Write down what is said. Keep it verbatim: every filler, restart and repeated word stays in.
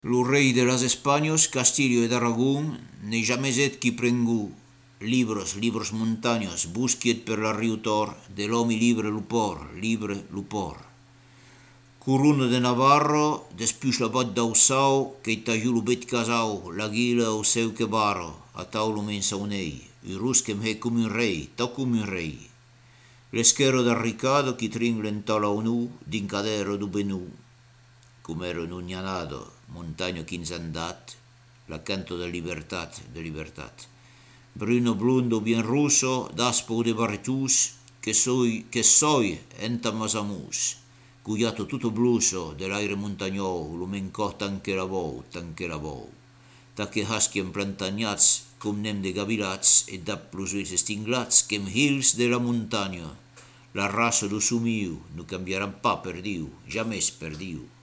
Lo rei de las Españas, Castillo de Aragón, ne jamais et qui prengu libros, libros montaños, busquiet per la riutor, de l'homi libre lupor, libre lupor. Corona de Navarro, despuix la bat d'Ausau, que tajú lo bet casau, la guila au seu que baro, a taulo men saunei, i rus que m'he com un rei, ta com un rei. L'esquero del Ricado qui tringlen tala onu, din cadero du benù. Cum ero in un granado, montagno quinzandat, la canto de libertad, de libertad. Bruno blundo bien ruso, daspo de barritus, que soy, que soy entamasamus. Cuiato tutto bluso dell'aire montagnou, lo mencò tanche la vou, tanche la vou. Tache haschiem plantagnats, cum nem de gavilats, e da plusuis estinglats, quem hills de la montagna. La raça do sumiu, no cambiaran pas perdiu, jamais perdiu.